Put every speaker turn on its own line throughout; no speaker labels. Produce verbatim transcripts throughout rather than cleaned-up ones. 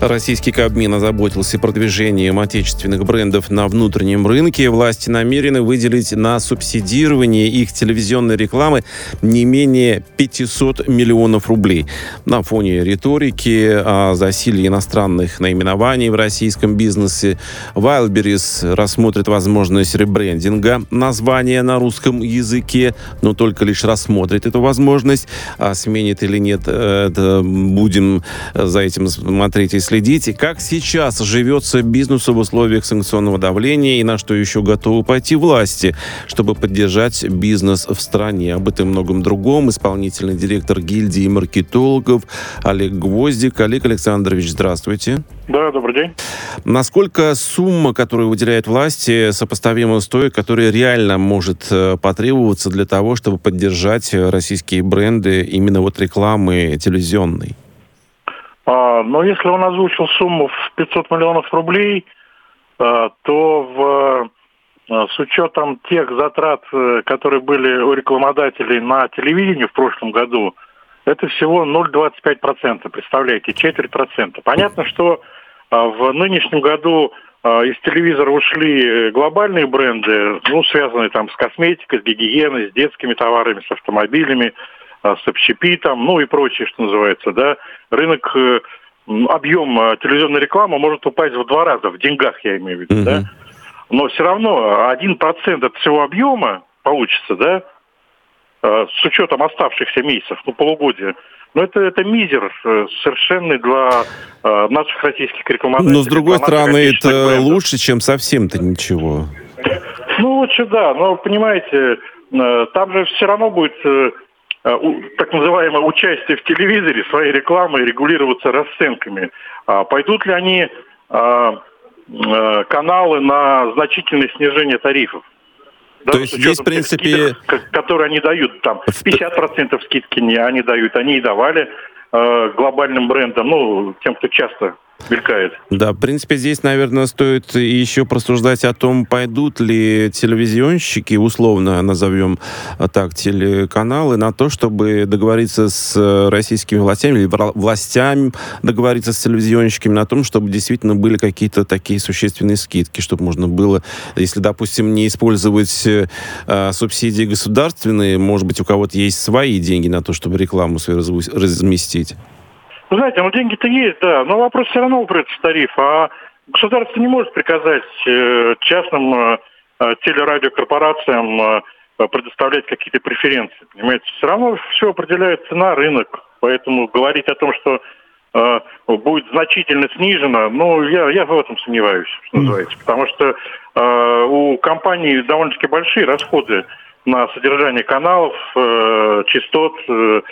Российский Кабмин озаботился продвижением отечественных брендов на внутреннем рынке. Власти намерены выделить на субсидирование их телевизионной рекламы не менее пятьсот миллионов рублей. На фоне риторики о засилье иностранных наименований в российском бизнесе Wildberries рассмотрит возможность ребрендинга названия на русском языке, но только лишь рассмотрит эту возможность. А сменит или нет, это будем за этим смотреть и следить. Как сейчас живется бизнесу в условиях санкционного давления и на что еще готовы пойти власти, чтобы поддержать бизнес в стране? Об этом и многом другом исполнительный директор гильдии маркетологов Олег Гвоздик. Олег Александрович, здравствуйте.
Да, добрый день.
Насколько сумма, которую выделяют власти, сопоставима с той, которая реально может потребоваться для того, чтобы поддержать российские бренды именно вот рекламы телевизионной?
А, но если он озвучил сумму в пятьсот миллионов рублей, а, то в, а, с учетом тех затрат, которые были у рекламодателей на телевидении в прошлом году, это всего ноль целых двадцать пять сотых процента. Представляете, четверть процента. Понятно, что а, в нынешнем году а, из телевизора ушли глобальные бренды, ну, связанные там с косметикой, с гигиеной, с детскими товарами, с автомобилями, с общепитом, ну и прочее, что называется, да. Рынок, объем телевизионной рекламы может упасть в два раза, в деньгах я имею в виду, uh-huh. да. Но все равно один процент от всего объема получится, да, с учетом оставшихся месяцев, ну, полугодия. Но это, это мизер совершенный для э, наших российских рекламодателей.
Но, с другой стороны, это брендов. Лучше, чем совсем-то ничего.
Ну, вот сюда, но, понимаете, э, там же все равно будет... Э, так называемое участие в телевизоре, своей рекламой регулироваться расценками. А пойдут ли они, а, а, каналы, на значительное снижение тарифов?
Да, то есть здесь, в принципе...
Скидок, которые они дают, там, пятьдесят процентов скидки не они дают, они и давали а, глобальным брендам, ну, тем, кто часто мелькает.
Да, в принципе, здесь, наверное, стоит еще просуждать о том, пойдут ли телевизионщики, условно назовем так, телеканалы, на то, чтобы договориться с российскими властями или властями договориться с телевизионщиками на том, чтобы действительно были какие-то такие существенные скидки, чтобы можно было, если, допустим, не использовать э, субсидии государственные, может быть, у кого-то есть свои деньги на то, чтобы рекламу свою разместить.
Вы знаете, ну деньги-то есть, да, но вопрос все равно упрется в тариф, а государство не может приказать э, частным э, телерадиокорпорациям э, предоставлять какие-то преференции, понимаете. Все равно все определяет цена, рынок, поэтому говорить о том, что э, будет значительно снижено, ну, я, я в этом сомневаюсь, что называется, потому что э, у компаний довольно-таки большие расходы на содержание каналов, э, частот, э,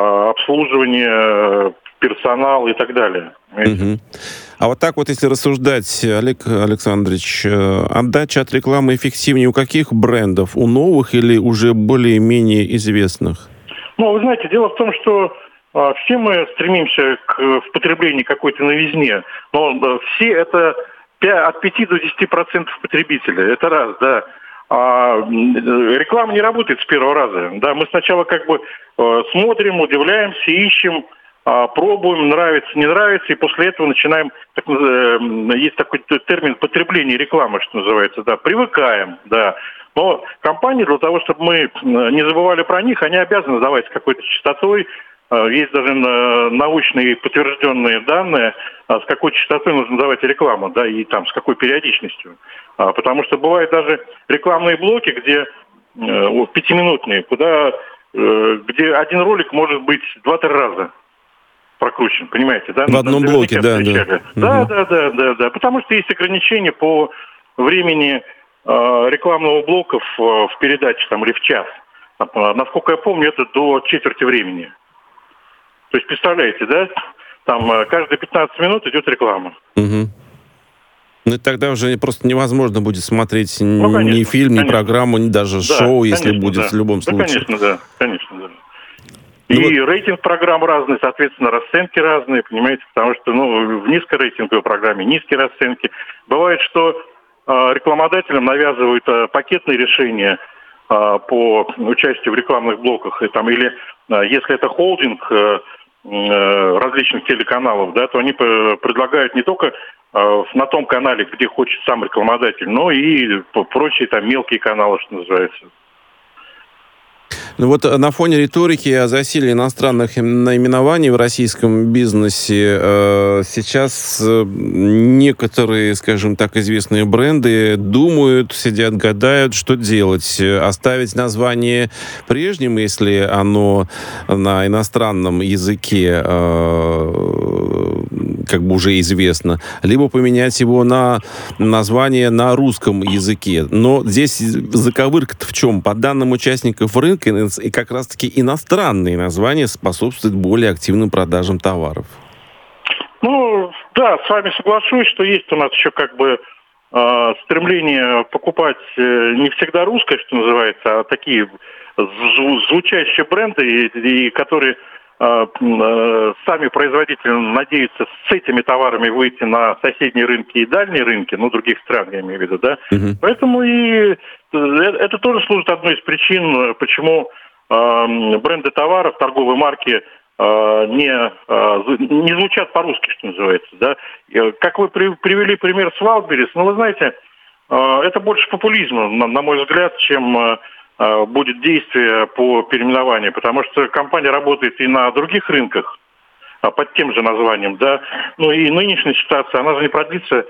обслуживание, персонал и так далее.
Угу. А вот так вот, если рассуждать, Олег Александрович, отдача от рекламы эффективнее у каких брендов? У новых или уже более-менее известных?
Ну, вы знаете, дело в том, что а, все мы стремимся к в потреблению какой-то новизне, но а, все это от пяти до десяти процентов потребителей. Это раз, да. А реклама не работает с первого раза. Да, мы сначала как бы э, смотрим, удивляемся, ищем, э, пробуем, нравится, не нравится, и после этого начинаем, так, э, есть такой термин потребление рекламы, что называется, да, привыкаем, да. Но компании для того, чтобы мы не забывали про них, они обязаны давать с какой-то частотой. Есть даже научные подтвержденные данные, с какой частотой нужно давать рекламу, да, и там с какой периодичностью. Потому что бывают даже рекламные блоки, где э, пятиминутные, куда, э, где один ролик может быть два-три раза прокручен, понимаете, да?
В одном блоке, да, да.
Да, да, да, да, да. Потому что есть ограничения по времени э, рекламного блока в, в передаче там, или в час. Насколько я помню, это до четверти времени. То есть, представляете, да? Там каждые пятнадцать минут идет реклама.
Угу. Ну, тогда уже просто невозможно будет смотреть
ну, конечно,
ни фильм,
конечно.
ни программу, ни даже да, шоу, конечно, если будет
да.
в любом
да,
случае.
Конечно, да, конечно, да.
Ну,
и
вот...
рейтинг программ разный, соответственно, расценки разные, понимаете, потому что ну, в низкорейтинговой программе низкие расценки. Бывает, что э, рекламодателям навязывают э, пакетные решения э, по участию в рекламных блоках, и, там, или э, если это холдинг, э, различных телеканалов, да, то они предлагают не только на том канале, где хочет сам рекламодатель, но и прочие там мелкие каналы, что называется.
Ну вот на фоне риторики о засилии иностранных наименований в российском бизнесе э, сейчас некоторые, скажем так, известные бренды думают, сидят, гадают, что делать. Оставить название прежним, если оно на иностранном языке э, как бы уже известно, либо поменять его на название на русском языке. Но здесь заковырка-то в чем? По данным участников рынка, и как раз-таки иностранные названия способствуют более активным продажам товаров.
Ну, да, с вами соглашусь, что есть у нас еще как бы э, стремление покупать э, не всегда русское, что называется, а такие зву- звучащие бренды, и, и которые э, э, сами производители надеются с этими товарами выйти на соседние рынки и дальние рынки, ну, других стран, я имею в виду, да. Uh-huh. Поэтому и это тоже служит одной из причин, почему бренды товаров, торговые марки не, не звучат по-русски, что называется. Да? Как вы привели пример с Wildberries, ну, вы знаете, это больше популизм, на мой взгляд, чем будет действие по переименованию, потому что компания работает и на других рынках под тем же названием, да, ну и нынешняя ситуация, она же не продлится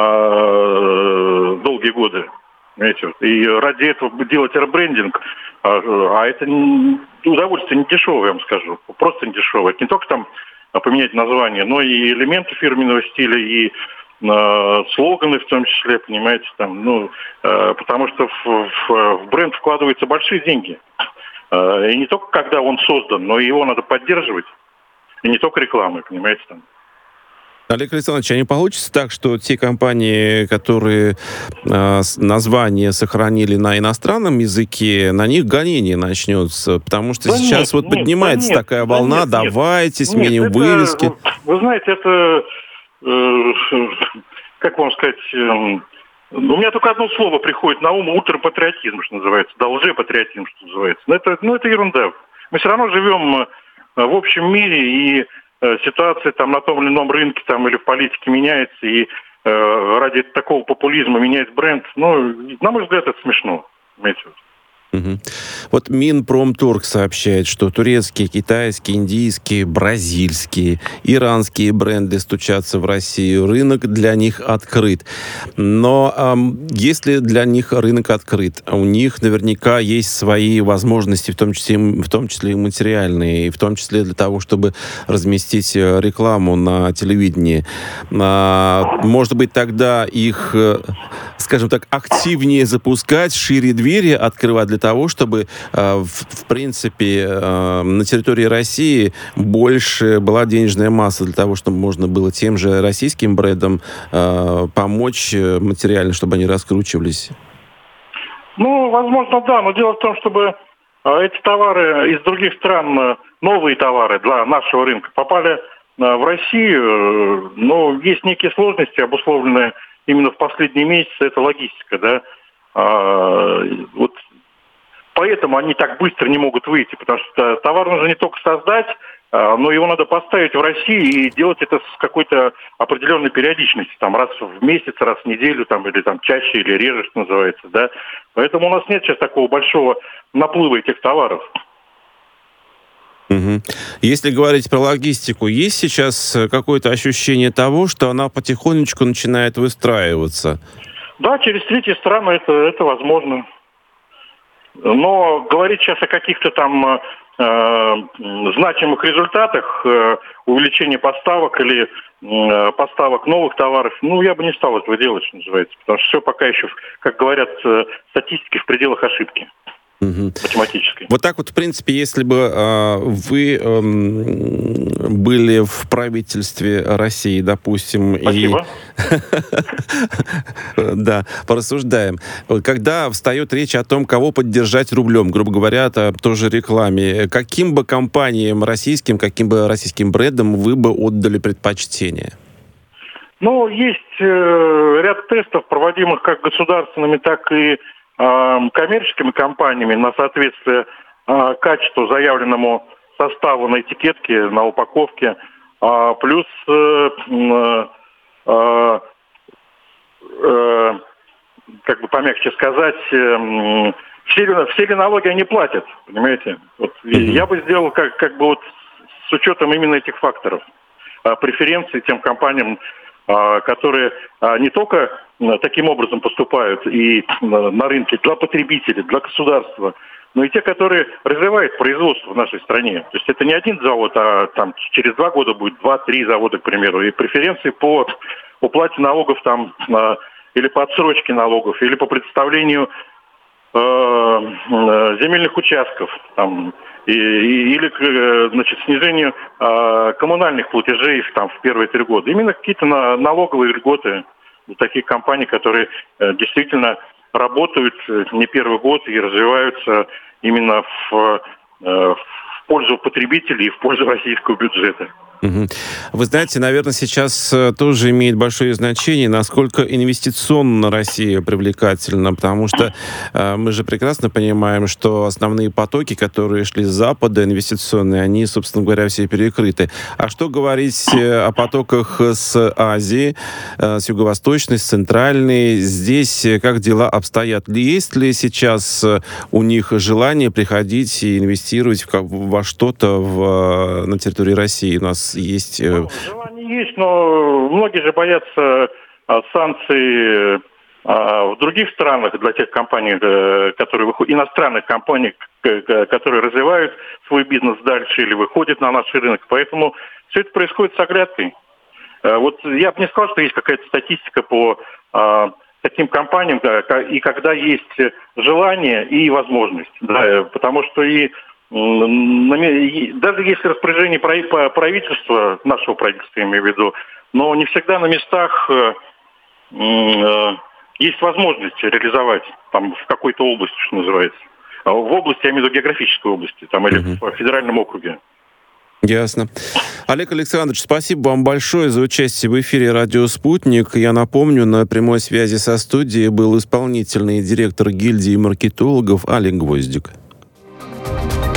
долгие годы. Понимаете? И ради этого делать ребрендинг, а, а это удовольствие не дешевое, я вам скажу. Просто не дешевое. Это не только там поменять название, но и элементы фирменного стиля, и э, слоганы в том числе, понимаете, там, ну, э, потому что в, в, в бренд вкладываются большие деньги. Э, и не только когда он создан, но и его надо поддерживать. И не только рекламой, понимаете, там.
Олег Александрович, а не получится так, что те компании, которые э, название сохранили на иностранном языке, на них гонение начнется? Потому что да сейчас нет, вот нет, поднимается да нет, такая волна, да нет, давайте нет, сменим нет, вывески.
Это, вы знаете, это, э, как вам сказать, э, у меня только одно слово приходит на ум: ультрапатриотизм, что называется, да, лжепатриотизм, что называется. Но это, ну, это ерунда. Мы все равно живем в общем мире, и ситуация там на том или ином рынке там, или в политике меняется, и э, ради такого популизма менять бренд, ну, на мой взгляд, это смешно. Понимаете?
Угу. Вот Минпромторг сообщает, что турецкие, китайские, индийские, бразильские, иранские бренды стучатся в Россию. Рынок для них открыт. Но эм, если для них рынок открыт, у них наверняка есть свои возможности, в том числе, в том числе и материальные, и в том числе для того, чтобы разместить рекламу на телевидении. А, может быть, тогда их, скажем так, активнее запускать, шире двери открывать для того, чтобы, в, в принципе, на территории России больше была денежная масса для того, чтобы можно было тем же российским брендам помочь материально, чтобы они раскручивались?
Ну, возможно, да, но дело в том, чтобы эти товары из других стран, новые товары для нашего рынка, попали в Россию, но есть некие сложности, обусловленные именно в последние месяцы, это логистика, да. Вот поэтому они так быстро не могут выйти, потому что товар нужно не только создать, но его надо поставить в России и делать это с какой-то определенной периодичностью, там раз в месяц, раз в неделю, там, или там чаще, или реже, что называется, да. Поэтому у нас нет сейчас такого большого наплыва этих товаров.
Угу. Если говорить про логистику, есть сейчас какое-то ощущение того, что она потихонечку начинает выстраиваться?
Да, через третьи страны это, это возможно. Но говорить сейчас о каких-то там э, значимых результатах э, увеличения поставок или э, поставок новых товаров, ну, я бы не стал этого делать, что называется. Потому что все пока еще, как говорят э, статистики, в пределах ошибки. Угу. Математической.
Вот так вот, в принципе, если бы э, вы э, были в правительстве России, допустим,
Спасибо.
и да, порассуждаем. Когда встает речь о том, кого поддержать рублем, грубо говоря, о той же рекламе, каким бы компаниям российским, каким бы российским брендам вы бы отдали предпочтение?
Ну, есть э, ряд тестов, проводимых как государственными, так и коммерческими компаниями на соответствие э, качеству, заявленному состава на этикетке, на упаковке, а, плюс э, э, э, э, как бы помягче сказать, э, все, все ли налоги они платят, понимаете? Вот, mm-hmm. Я бы сделал как, как бы вот с учетом именно этих факторов. Преференции тем компаниям, которые не только таким образом поступают и на рынке для потребителей, для государства, но и те, которые развивают производство в нашей стране. То есть это не один завод, а там через два года будет два-три завода, к примеру. И преференции по уплате налогов там, или по отсрочке налогов, или по предоставлению э, земельных участков, там, и, и, или значит, снижению э, коммунальных платежей там, в первые три года. Именно какие-то на, налоговые льготы у таких компаний, которые э, действительно работают не первый год и развиваются именно в, э, в пользу потребителей и в пользу российского бюджета.
Вы знаете, наверное, сейчас тоже имеет большое значение, насколько инвестиционно Россия привлекательна, потому что э, мы же прекрасно понимаем, что основные потоки, которые шли с Запада, инвестиционные, они, собственно говоря, все перекрыты. А что говорить о потоках с Азии, э, с Юго-Восточной, с Центральной? Здесь как дела обстоят? Есть ли сейчас у них желание приходить и инвестировать в, во что-то в, на территории России? У нас есть...
Ну, желание есть, но многие же боятся а, санкций а, в других странах для тех компаний, которые выходят, иностранных компаний, которые развивают свой бизнес дальше или выходят на наш рынок. Поэтому все это происходит с оглядкой. А, вот я бы не сказал, что есть какая-то статистика по а, таким компаниям, да, и когда есть желание и возможность. Да, потому что и даже если распоряжение правительства, нашего правительства, я имею в виду, но не всегда на местах есть возможность реализовать там, в какой-то области, что называется. В области, я имею в виду географической области, там, или uh-huh. в федеральном округе.
Ясно. Олег Александрович, спасибо вам большое за участие в эфире «Радио Спутник». Я напомню, на прямой связи со студией был исполнительный директор гильдии маркетологов Олег Гвоздик.